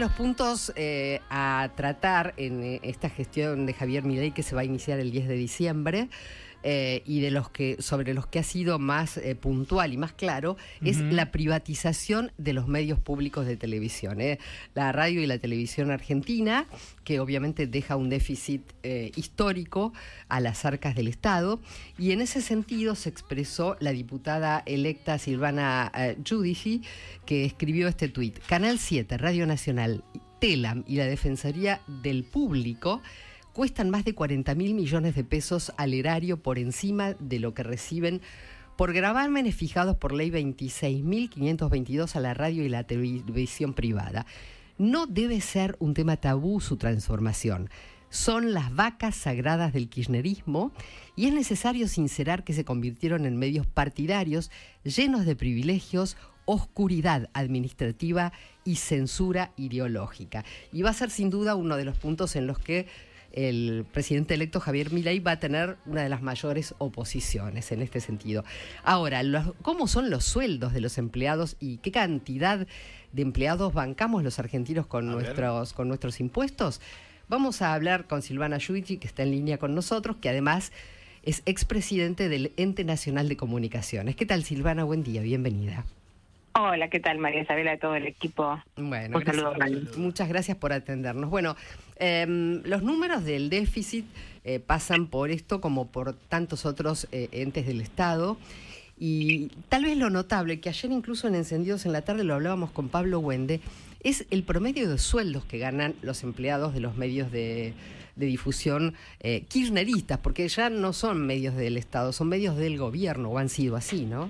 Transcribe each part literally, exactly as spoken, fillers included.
los puntos eh, a tratar en eh, esta gestión de Javier Milei, que se va a iniciar el diez de diciembre, eh, y de los que sobre los que ha sido más eh, puntual y más claro, uh-huh. es la privatización de los medios públicos de televisión. ¿eh? La radio y la televisión argentina, que obviamente deja un déficit eh, histórico a las arcas del Estado, y en ese sentido se expresó la diputada electa Silvana eh, Giudici, que escribió este tuit: Canal siete, Radio Nacional, Telam y la Defensoría del Público cuestan más de cuarenta mil millones de pesos al erario, por encima de lo que reciben por gravámenes fijados por ley veintiséis mil quinientos veintidós a la radio y la televisión privada. No debe ser un tema tabú su transformación. Son las vacas sagradas del kirchnerismo y es necesario sincerar que se convirtieron en medios partidarios llenos de privilegios, oscuridad administrativa y censura ideológica. Y va a ser sin duda uno de los puntos en los que el presidente electo Javier Milei va a tener una de las mayores oposiciones en este sentido. Ahora, los, ¿cómo son los sueldos de los empleados y qué cantidad de empleados bancamos los argentinos con, nuestros, con nuestros impuestos? Vamos a hablar con Silvana Giudici, que está en línea con nosotros, que además es expresidente del Ente Nacional de Comunicaciones. ¿Qué tal, Silvana? Buen día, bienvenida. Hola, ¿qué tal, María Isabela, todo el equipo? Bueno, un saludo. Gracias, muchas gracias por atendernos. Bueno, eh, los números del déficit eh, pasan por esto como por tantos otros eh, entes del Estado, y tal vez lo notable, que ayer incluso en Encendidos en la Tarde lo hablábamos con Pablo Wende, es el promedio de sueldos que ganan los empleados de los medios de, de difusión eh, kirchneristas, porque ya no son medios del Estado, son medios del gobierno, o han sido así, ¿no?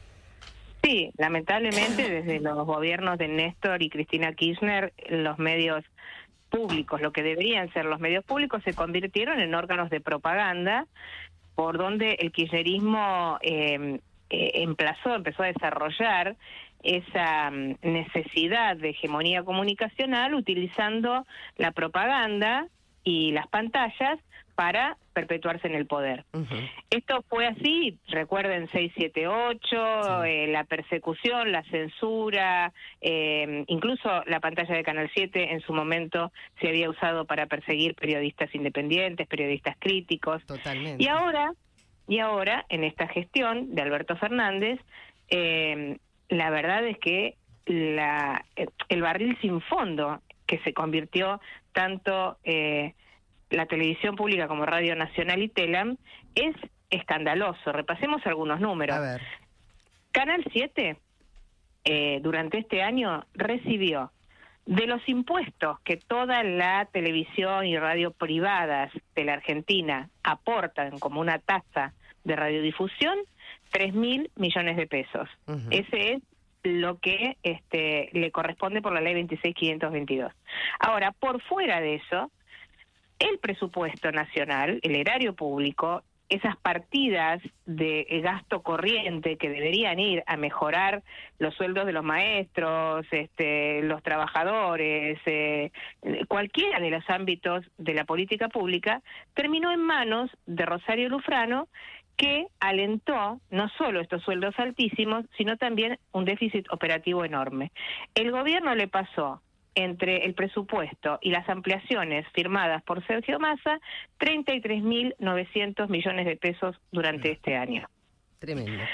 Sí, lamentablemente desde los gobiernos de Néstor y Cristina Kirchner, los medios públicos, lo que deberían ser los medios públicos, se convirtieron en órganos de propaganda, por donde el kirchnerismo eh, eh, emplazó, empezó a desarrollar esa um, necesidad de hegemonía comunicacional utilizando la propaganda y las pantallas para perpetuarse en el poder. Uh-huh. Esto fue así, recuerden seis siete ocho, sí. eh, la persecución, la censura, eh, incluso la pantalla de Canal siete en su momento se había usado para perseguir periodistas independientes, periodistas críticos. Totalmente. Y ahora, y ahora en esta gestión de Alberto Fernández, eh, la verdad es que la, el barril sin fondo que se convirtió tanto eh, la televisión pública como Radio Nacional y Telam es escandaloso. Repasemos algunos números. A ver. Canal siete eh, durante este año recibió de los impuestos que toda la televisión y radio privadas de la Argentina aportan como una tasa de radiodifusión, tres mil millones de pesos. Uh-huh. Ese es lo que este, le corresponde por la ley veintiséis mil quinientos veintidós. Ahora, por fuera de eso, el presupuesto nacional, el erario público, esas partidas de gasto corriente que deberían ir a mejorar los sueldos de los maestros, este, los trabajadores, eh, cualquiera de los ámbitos de la política pública, terminó en manos de Rosario Lufrano, que alentó no solo estos sueldos altísimos, sino también un déficit operativo enorme. El gobierno le pasó entre el presupuesto y las ampliaciones firmadas por Sergio Massa, treinta y tres mil novecientos millones de pesos durante este año. Tremendo.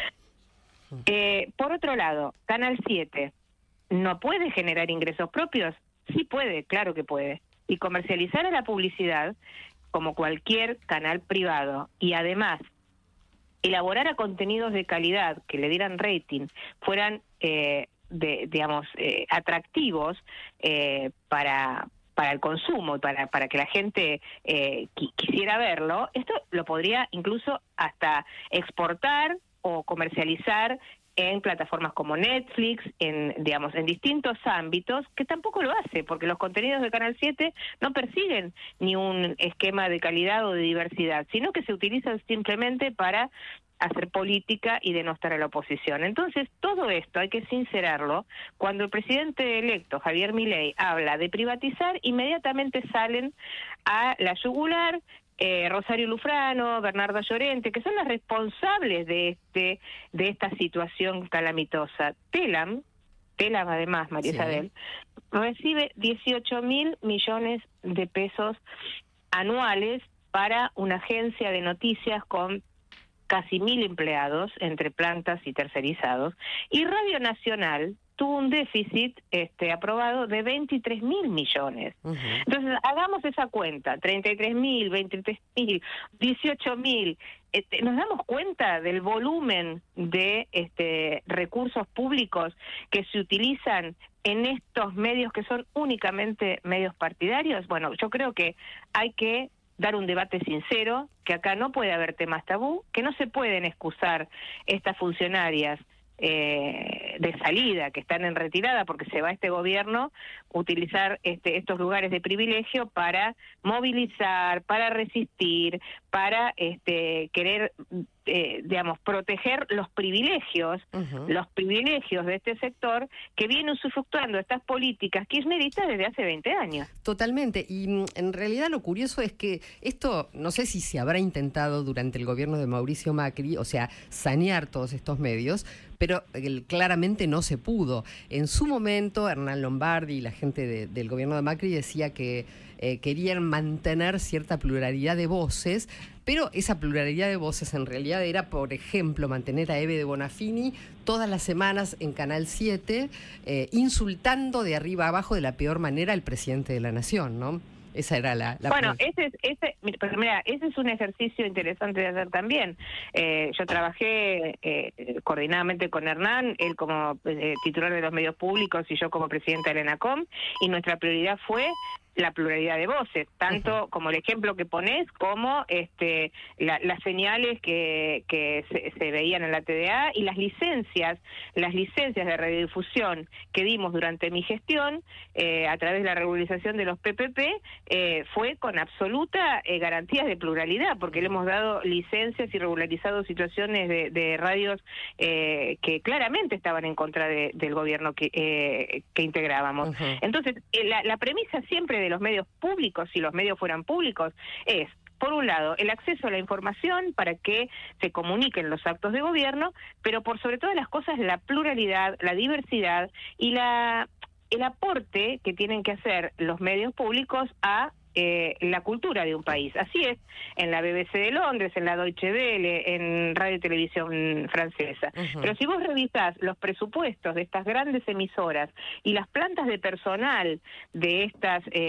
Eh, por otro lado, Canal siete, ¿no puede generar ingresos propios? Sí puede, claro que puede. Y comercializar a la publicidad como cualquier canal privado, y además elaborar a contenidos de calidad que le dieran rating, fueran eh, de, digamos, eh, atractivos eh, para para el consumo y para, para que la gente eh, qu- quisiera verlo, esto lo podría incluso hasta exportar o comercializar en plataformas como Netflix, en digamos en distintos ámbitos, que tampoco lo hace, porque los contenidos de Canal siete no persiguen ni un esquema de calidad o de diversidad, sino que se utilizan simplemente para hacer política y denostar a la oposición. Entonces, todo esto hay que sincerarlo. Cuando el presidente electo, Javier Milei, habla de privatizar, inmediatamente salen a la yugular eh, Rosario Lufrano, Bernardo Llorente, que son las responsables de este de esta situación calamitosa. Telam Telam además, María Sí. Isabel, recibe dieciocho mil millones de pesos anuales para una agencia de noticias con casi mil empleados entre plantas y tercerizados, y Radio Nacional tuvo un déficit este, aprobado de veintitrés mil millones. Uh-huh. Entonces, hagamos esa cuenta, treinta y tres mil, veintitrés mil, dieciocho mil, este, nos damos cuenta del volumen de este, recursos públicos que se utilizan en estos medios que son únicamente medios partidarios. Bueno, yo creo que hay que dar un debate sincero, que acá no puede haber temas tabú, que no se pueden excusar estas funcionarias eh, de salida, que están en retirada porque se va este gobierno, utilizar este, estos lugares de privilegio para movilizar, para resistir, para este, querer, eh, digamos, proteger los privilegios, uh-huh. los privilegios de este sector que viene usufructuando estas políticas kirchneristas desde hace veinte años. Totalmente, y en realidad lo curioso es que esto, no sé si se habrá intentado durante el gobierno de Mauricio Macri, o sea, sanear todos estos medios, pero eh, claramente no se pudo. En su momento, Hernán Lombardi y la gente de, del gobierno de Macri decía que eh, querían mantener cierta pluralidad de voces, pero esa pluralidad de voces en realidad era, por ejemplo, mantener a Eve de Bonafini todas las semanas en Canal siete, eh, insultando de arriba a abajo de la peor manera al presidente de la Nación, ¿no? Esa era la... la bueno, ese es, ese, pero mira, ese es un ejercicio interesante de hacer también. Eh, yo trabajé eh, coordinadamente con Hernán, él como eh, titular de los medios públicos y yo como presidenta del ENACOM, y nuestra prioridad fue la pluralidad de voces, tanto uh-huh. como el ejemplo que ponés, como este la, las señales que, que se, se veían en la T D A y las licencias, las licencias de radiodifusión que dimos durante mi gestión eh, a través de la regularización de los P P P, eh, fue con absoluta eh, garantías de pluralidad, porque le hemos dado licencias y regularizado situaciones de, de radios eh, que claramente estaban en contra de, del gobierno que, eh, que integrábamos. Uh-huh. Entonces, eh, la, la premisa siempre de los medios públicos, si los medios fueran públicos, es, por un lado, el acceso a la información para que se comuniquen los actos de gobierno, pero por sobre todas las cosas la pluralidad, la diversidad y la el aporte que tienen que hacer los medios públicos a Eh, la cultura de un país. Así es en la B B C de Londres, en la Deutsche Welle, en Radio y Televisión Francesa. Uh-huh. Pero si vos revisás los presupuestos de estas grandes emisoras y las plantas de personal de estas eh,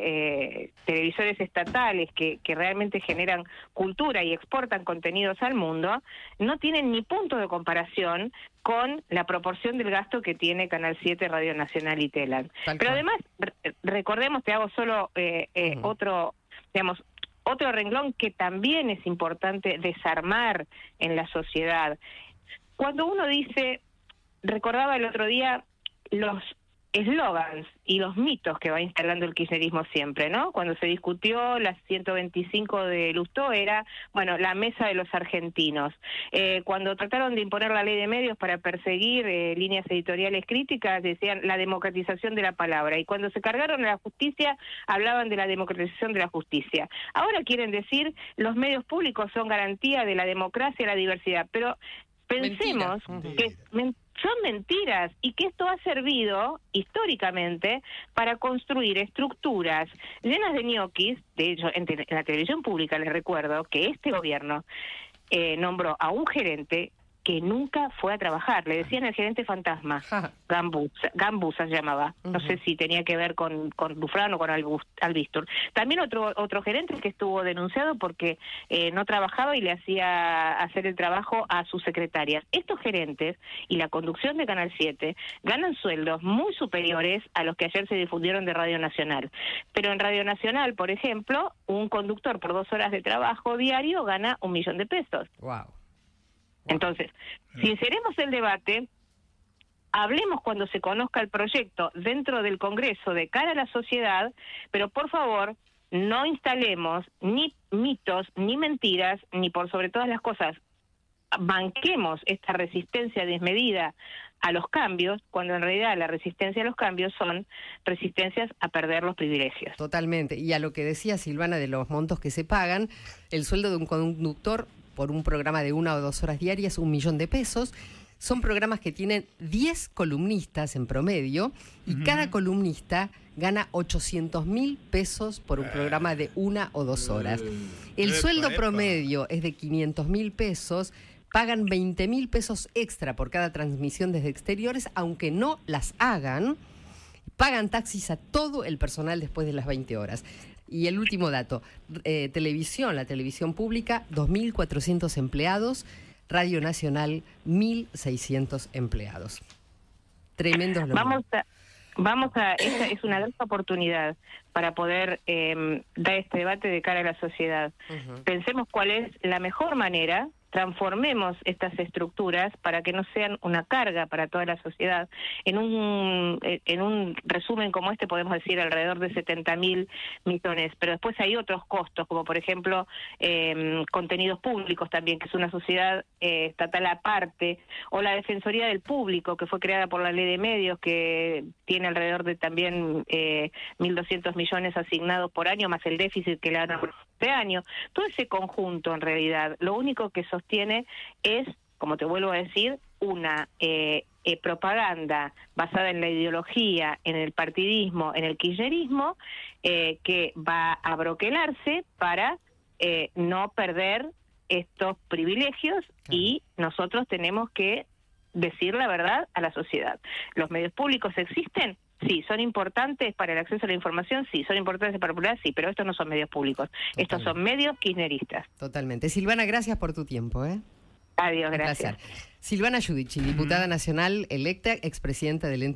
eh, televisores estatales que, que realmente generan cultura y exportan contenidos al mundo, no tienen ni punto de comparación con la proporción del gasto que tiene Canal siete, Radio Nacional y Telam. Pero además, re- recordemos, te hago solo eh, eh, uh-huh. otro, digamos, otro renglón que también es importante desarmar en la sociedad. Cuando uno dice, recordaba el otro día los eslogans y los mitos que va instalando el kirchnerismo siempre, ¿no? Cuando se discutió la ciento veinticinco de Lustó era, bueno, la mesa de los argentinos. Eh, cuando trataron de imponer la ley de medios para perseguir eh, líneas editoriales críticas, decían la democratización de la palabra. Y cuando se cargaron a la justicia, hablaban de la democratización de la justicia. Ahora quieren decir, los medios públicos son garantía de la democracia y la diversidad. Pero pensemos Mentira. que... Men- son mentiras y que esto ha servido históricamente para construir estructuras llenas de ñoquis. De hecho, en, te- en la televisión pública les recuerdo que este gobierno eh, nombró a un gerente que nunca fue a trabajar. Le decían el gerente fantasma, Gambusa, Gambusa se llamaba. Uh-huh. No sé si tenía que ver con, con Dufran o con Albistur. También otro otro gerente que estuvo denunciado porque eh, no trabajaba y le hacía hacer el trabajo a sus secretarias. Estos gerentes y la conducción de Canal siete ganan sueldos muy superiores a los que ayer se difundieron de Radio Nacional. Pero en Radio Nacional, por ejemplo, un conductor por dos horas de trabajo diario gana un millón de pesos. Wow. Entonces, sinceremos el debate, hablemos cuando se conozca el proyecto dentro del Congreso de cara a la sociedad, pero por favor, no instalemos ni mitos, ni mentiras, ni por sobre todas las cosas, banquemos esta resistencia desmedida a los cambios, cuando en realidad la resistencia a los cambios son resistencias a perder los privilegios. Totalmente. Y a lo que decía Silvana de los montos que se pagan, el sueldo de un conductor por un programa de una o dos horas diarias, un millón de pesos. son programas que tienen diez columnistas en promedio y uh-huh. cada columnista gana ochocientos mil pesos por un programa de una o dos horas. El epa, sueldo epa. promedio es de quinientos mil pesos, pagan veinte mil pesos extra por cada transmisión desde exteriores, aunque no las hagan, pagan taxis a todo el personal después de las veinte horas. Y el último dato, eh, televisión, la televisión pública, dos mil cuatrocientos empleados, Radio Nacional, mil seiscientos empleados. Tremendos logros. Vamos a, vamos a, esta es una gran oportunidad para poder eh, dar este debate de cara a la sociedad. Uh-huh. Pensemos cuál es la mejor manera, transformemos estas estructuras para que no sean una carga para toda la sociedad. En un en un resumen como este podemos decir alrededor de setenta mil millones, pero después hay otros costos, como por ejemplo eh, contenidos públicos también, que es una sociedad eh, estatal aparte, o la Defensoría del Público, que fue creada por la Ley de Medios, que tiene alrededor de también eh, mil doscientos millones asignados por año, más el déficit que le dan por este año. Todo ese conjunto, en realidad, lo único que sostiene es, como te vuelvo a decir, una eh, eh, propaganda basada en la ideología, en el partidismo, en el kirchnerismo, eh, que va a broquelarse para eh, no perder estos privilegios, y nosotros tenemos que decir la verdad a la sociedad. ¿Los medios públicos existen? Sí. ¿Son importantes para el acceso a la información? Sí. ¿Son importantes para la popularidad? Sí, pero estos no son medios públicos. Totalmente. Estos son medios kirchneristas. Totalmente. Silvana, gracias por tu tiempo, ¿eh? Adiós, Un gracias. placer. Silvana Giudici, diputada nacional electa, expresidenta del ente